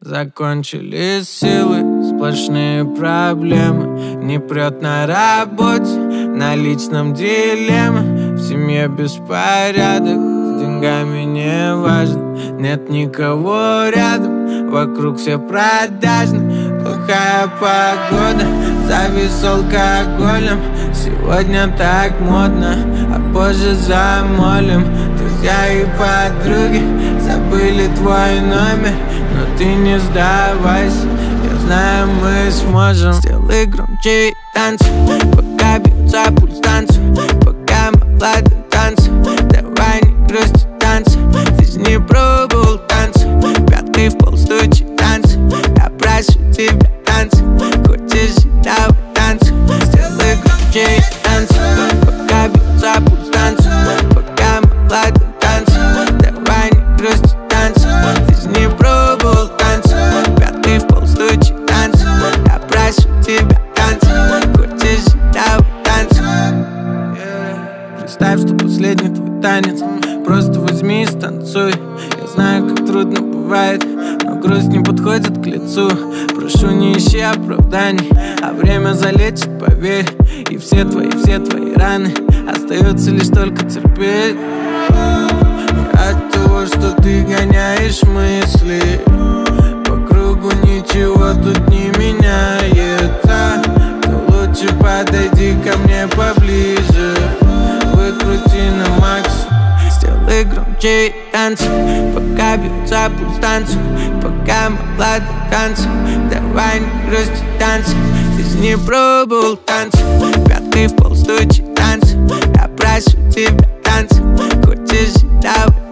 Закончились силы, сплошные проблемы. Не прет на работе, на личном дилемма. В семье беспорядок, с деньгами не важно. Нет никого рядом, вокруг все продажны. Плохая погода, завис алкоголем. Сегодня так модно, а позже замолим. Друзья и подруги забыли твой номер, но ты не сдавайся, я знаю, мы сможем. Сделай громче и танцы, пока бьется пульс танца. Пока молодой танцы, давай не грусти танцы. Ты не пробовал танцы, пяткой в пол стучи танцы. Я прошу тебя танцы, хочешь давай танцы. Сделай громче и танцы, пока бьется пульс танца. Пока молодой танцы, давай не грусти танцы. Ты не пробовал танцы, пяткой в пол стучи танцы. Я прошу тебя танцы, хочешь давай танцы. Представь, что последний твой танец, просто возьми и станцуй. Я знаю, как трудно бывает, но грусть не подходит к лицу. Прошу, не ищи оправданий, а время залечит, поверь. И все твои раны остается лишь только терпеть. От того, что ты гоняешь мысли, по кругу ничего тут не меняется, то лучше подойди ко мне поближе. Выкрути на макс, сделай громче и танцы, пока бьется пульс танцы. Пока молодой танцы, давай не грусти танцы. Ты же не пробовал танцы, пяткой в пол стучи танцы. Я прошу тебя танцы, хочешь давай